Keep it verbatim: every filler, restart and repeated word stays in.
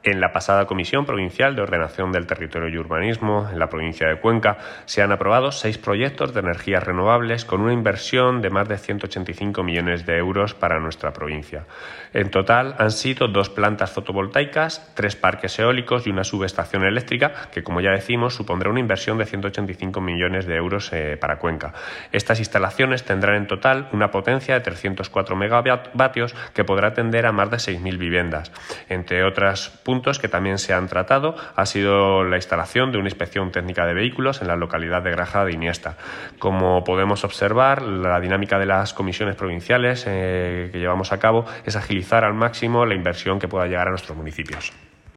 En la pasada Comisión Provincial de Ordenación del Territorio y Urbanismo, en la provincia de Cuenca, se han aprobado seis proyectos de energías renovables con una inversión de más de ciento ochenta y cinco millones de euros para nuestra provincia. En total han sido dos plantas fotovoltaicas, tres parques eólicos y una subestación eléctrica que, como ya decimos, supondrá una inversión de ciento ochenta y cinco millones de euros eh, para Cuenca. Estas instalaciones tendrán en total una potencia de trescientos cuatro megavatios que podrá atender a más de seis mil viviendas. Entre otros puntos que también se han tratado ha sido la instalación de una inspección técnica de vehículos en la localidad de Grajada de Iniesta. Como podemos observar, la dinámica de las comisiones provinciales eh, que llevamos a cabo es agilizar al máximo la inversión que pueda llegar a nuestros municipios.